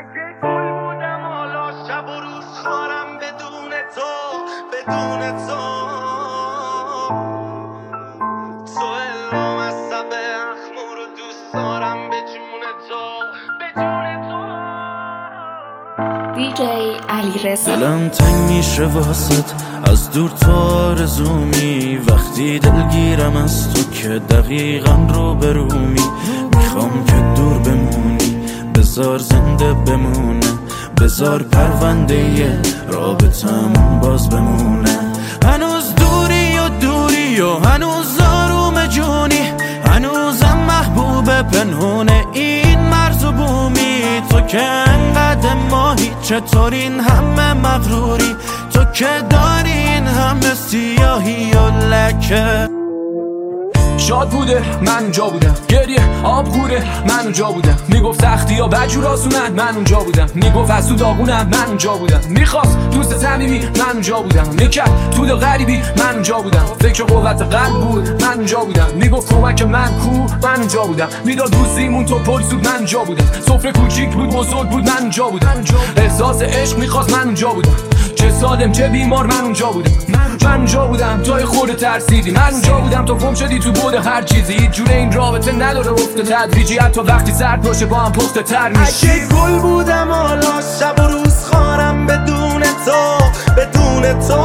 دلم تنگ میشه واسط از دور تو آرزومی، وقتی دلگیرم از تو که دقیقا رو برومی. میخوام که دور بمونی، بذار زنده بمونه، بذار پرونده رابطمون باز بمونه. هنوز دوری و هنوز آروم جونی، هنوزم محبوب پنهونه این مرز و بومی. تو که انقدر ماهی، چطور این همه مغروری؟ تو که داری این همه سیاهی و لکه. شاد بوده من اونجا بودم، گریه آب خوره من اونجا بودم. میگفت سختی ها بجور آسونن من اونجا بودم. میگفت از تو داغونم من اونجا بودم. میخواست دوست صمیمی من اونجا بودم. میکرد تو دل غریبی من اونجا بودم. فکر قوت قلب بود من اونجا بودم. میگفت کمک من کو من اونجا بودم. میداد دوستیمون تو پل سود من اونجا بودم. سفره کوچیک بود بزرگ بود من اونجا بودم. احساس عشق میخواست من اونجا بودم. چه سالم چه بیمار من اونجا بودم. من اونجا بودم تو خود ترسیدی. من اونجا بودم تو گم شدی تو بود هر چیزی. هیچ جوره این رابطه نداره افت تدریجی، حتی وقتی سرد باشه با هم پخته تر میشی. اگه گل بودم حالا شب و روز خارم بدون تو، بدون تو.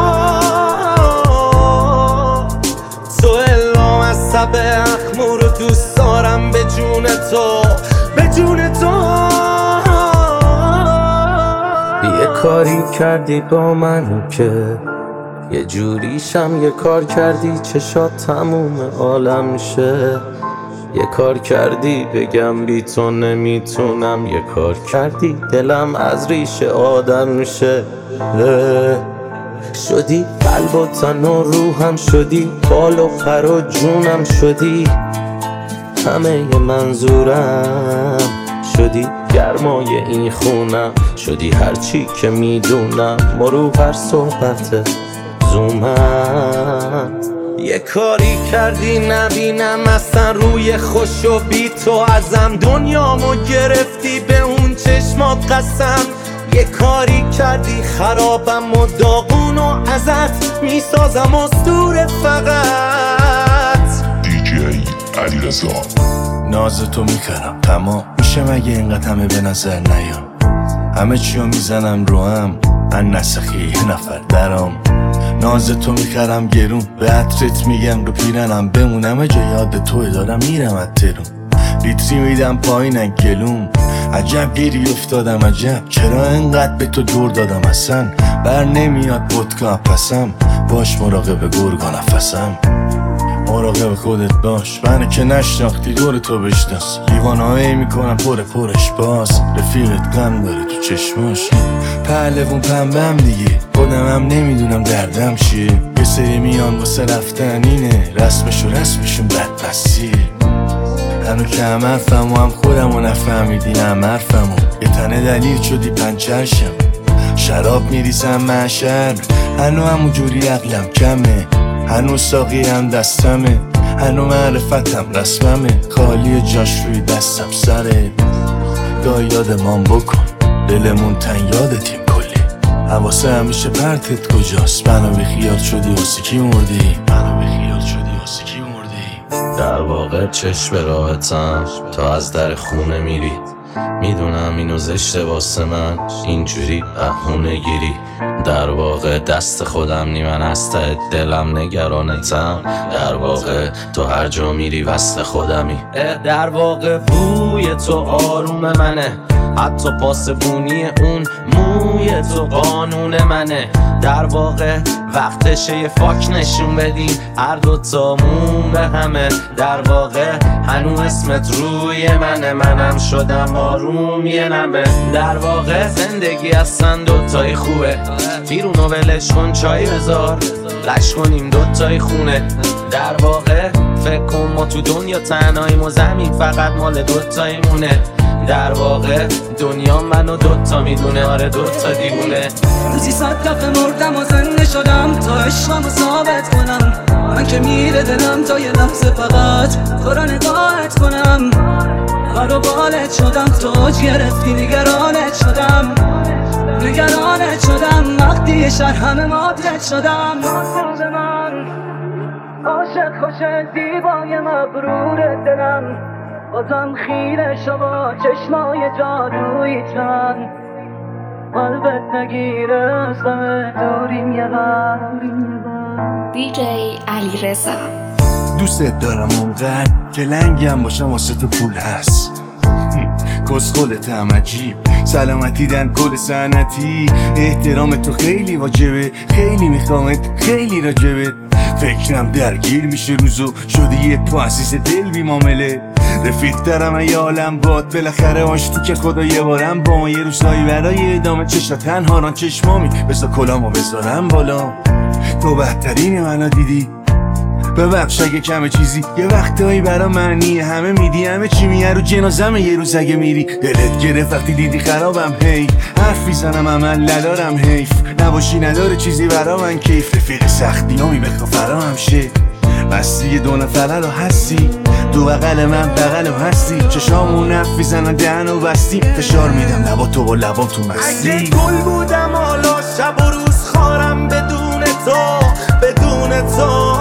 تو الهام از سب اخمور رو دوست دارم به جون تو، به جون تو. یه کاری کردی با من که یه جوریشم، یه کار کردی چشات تموم عالم شه. یه کار کردی بگم بی تو نمیتونم، یه کار کردی دلم از ریشه آدم شه. شدی قلب و تن و روحم، شدی بال و پر و جونم، شدی همه ی منظورم، شدی گرمای این خونم، شدی هرچی که میدونم مرو بر صحبت زومم. یه کاری کردی نبینم اصلا روی خوش و بی تو ازم، دنیامو گرفتی به اون چشمات قسم. یه کاری کردی خرابم و داغون و ازت میسازم اسطوره فقط. دیجی علیرضا. ناز تو میکردم تمام میشه مگه اینقدر همه به نظر نیام؟ همه چیو میزنم رو هم من نسخی یه نفر درام. ناز تو میکردم گرون به عطرت میگم رو پیرنم بمونم. اگه یاد توی دارم میرم از ترون، لیتری میدم پایین گلوم. عجب گیری افتادم عجب، چرا انقدر به تو دور دادم اصلا. بر نمیاد ودکا پسم، باش مراقب گرگا نفسم. مراقب خودت باش، منو که نشناختی دور تو بشناس. لیوانهایی میکنم پرش باز، رفیقت غم داره تو چشماش. پهلوون پنبم دیگه، خودم هم نمیدونم دردم چیه. یه سری میان واسه رفتن اینه، رسمشون بدبستیه. هنو که هم حرفم و هم خودم و نفهمیدی هم حرفم و یه تنه دلیل شدی پنچرشم. شراب میریزم محشر، هنو همون جوری عقلم کمه. هنو ساقی هم دستمه، هنو معرفتم رسممه. خالی جاش روی دستم سره، گاه یادمان بکن دلمون تن یادتیم کلی. حواسه همیشه پرتت کجاست؟ منو بیخیال شدی واسه کی مردی؟ در واقع چشم راحتم تا از در خونه میری. میدونم اینو زشته واسه من اینجوری بهونه گیری. در واقع دست خودم نی، من از ته دلم نگرانتم. در واقع تو هر جا میری وسط خودمی. در واقع بوی تو آروم منه، حتی پاسبونی اون موی تو قانون منه. در واقع وقتشه یه فاک نشون بدیم هر دوتامون به همه. در واقع هنو اسمت روی منه، منم شدم آروم یه نمه. در واقع زندگی اصلا دوتایی خوبه، بیرونو ولش کن چای بذار لش کنیم دوتایی خونه. در واقع فکر کن ما تو دنیا تنهاییم و زمین فقط مال دوتایی مونه. در واقع دنیا منو دوتا میدونه، آره دوتا دیوونه. روزی 100 دفعه مردم و زنده شدم تا عشقمو ثابت کنم. من که میره دلم تا یه لحظه فقط تو را نگاهت کنم. هر دنبالت شدم، تو اوج گرفتی نگرانت شدم، نگرانت شدم. وقتی یه شهر همه ماتت شدم. به من عاشق خوش زیبای مبرور دلم، بازم خیره شو با چشمای جادویی چن، قلبت نگیره از همه دوریم یه غم. DJ علیرضا. دوستت دارم اونقدر که لنگم باشم واسه تو پول هست. کسخلت هم عجیب، سلامتی دن کل سنتی. احترام تو خیلی واجبه، خیلی میخوامت، خیلی راجبت. فکرم درگیر میشه روزو، شدی یه تو عزیز دل بی معامله. رفیق دارم ای عالم باد، بالاخره آش تو که خدا یه بارم با ما. یه روزایی برای ادامه چشا تنها ران چشمامی، بذار کلامو بذارم بالا. تو بهترین منو دیدی، ببخش اگه کمه چیزی. یه وقتایی برا معنی همه میدی، همه چی میه رو جنازمه. یه روز اگه میری دلت گرفت وقتی دیدی خرابم، هی حرف میزنم عمل ندارم، حیف نباشی نداره چیزی برا من کیف. رفیق سختیامی بخوا فرا هم شه، بستی یه دو نفره رو هستی، تو بغل من بغل هستی. چشامون حرف میزنن دهنو بستی، فشار میدم لبا تو با لبام تو مستی. اگه گل بودم حالا شب و روز خارم بدون تو، بدون تو.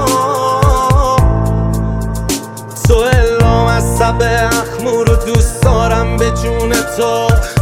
تو الهام از سب اخمور رو دوست دارم به جون تو،